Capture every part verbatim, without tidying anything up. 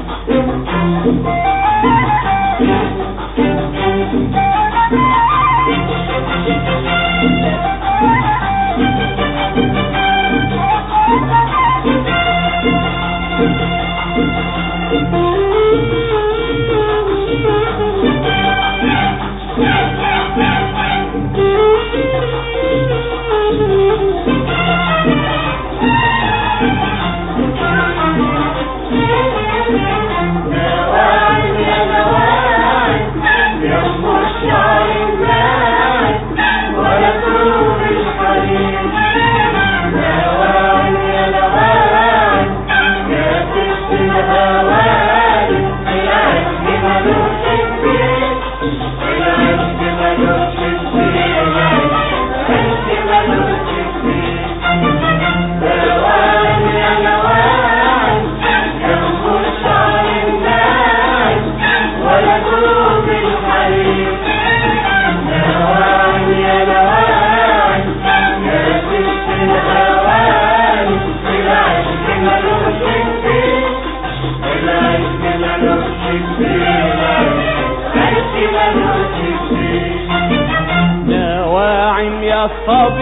نواعم يا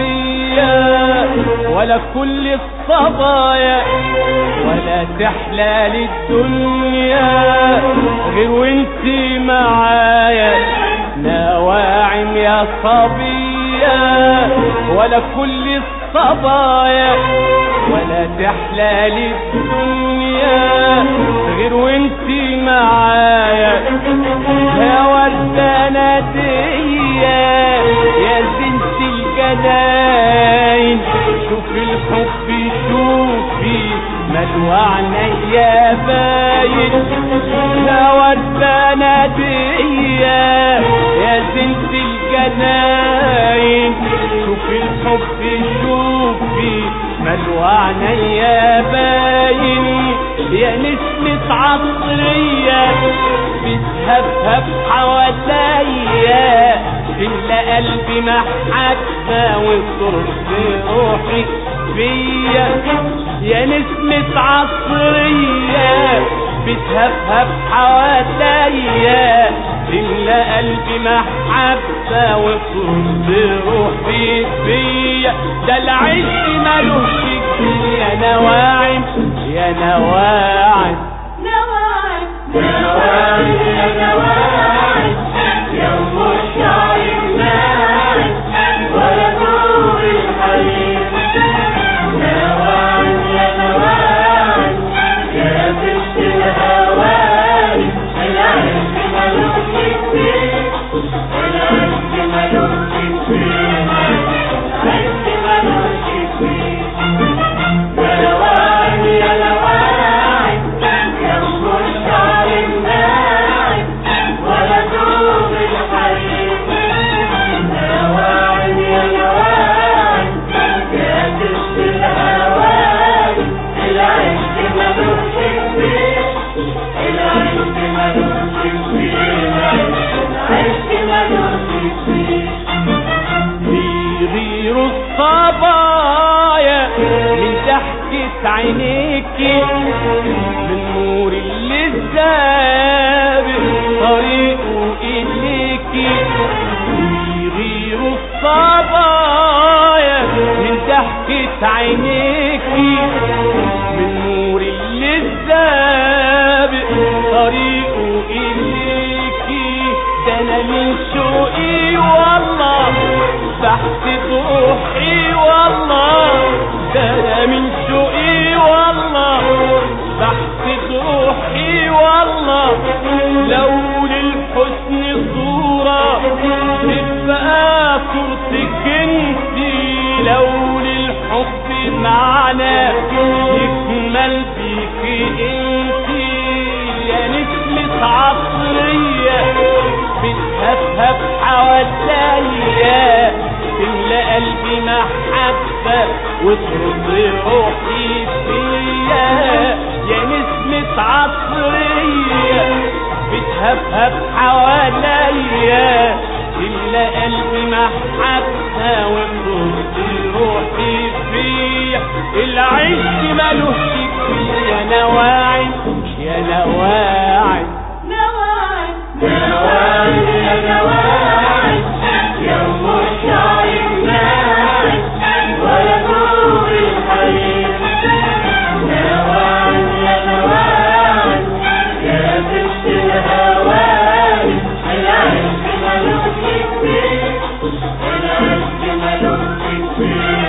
صبية ولا كل الصبايا، ولا تحلى للدنيا غير وانتي معايا. نواعم يا صبية ولا كل الصبايا، ولا تحلى للدنيا غير وانتي معايا. يا وردة نادية يا زنت الجناين، شوفي الحب شوفي مدوعنا يا باين. يا وردة نادية يا زنت الجناين، شوفي الحب شوفي مدوعنا يا باين. يا نسمة عطرية بتهفهف حواليا، تملى قلبي محبة وترد روحي فيا. يا نسمة عطرية بتهفهف حواليا، تملى قلبي محبة وترد روحي فيا. ده العشق مالوش كبير يا نواعم يا نواعم. نواعم نواعم يا نواعم، يا ام الشعر الناعم ولا نور الحليب. نواعم يا نواعم يا بنت الهواني، العشق مالوش كبير، العشق مالوش كبير، العشق مالوش كبير. نواعم يا نواعم يا ام الشعر الناعم ولا دوب الحريم. نواعم يا نواعم يا بنت الهواني، العشق مالوش كبير، العشق مالوش كبير، العشق مالوش كبير. بيغيروا الصبايا من ضحكة عينيكي، من نور اللي سابق طريقه إليكي. بيغيروا الصبايا من ضحكة عينيكي، من نور اللي سابق طريقه إليكي. ده أنا من شوقي والله بحسد روحي والله، ده أنا من شوقي والله بحسد روحي والله. لو للحسن صورة تبقى صورتك انتي، لو للحب معنى يكمل بيكي انتي. يا نسمة عطرية بتهفهف حواليا، تملى قلبي محبة وترد روحي فيا. يا نسمة عطرية بتهفهف حواليا، تملى قلبي محبة وترد روحي فيا. العشق مالوش كبير يا نواعم يا نواعم. فيه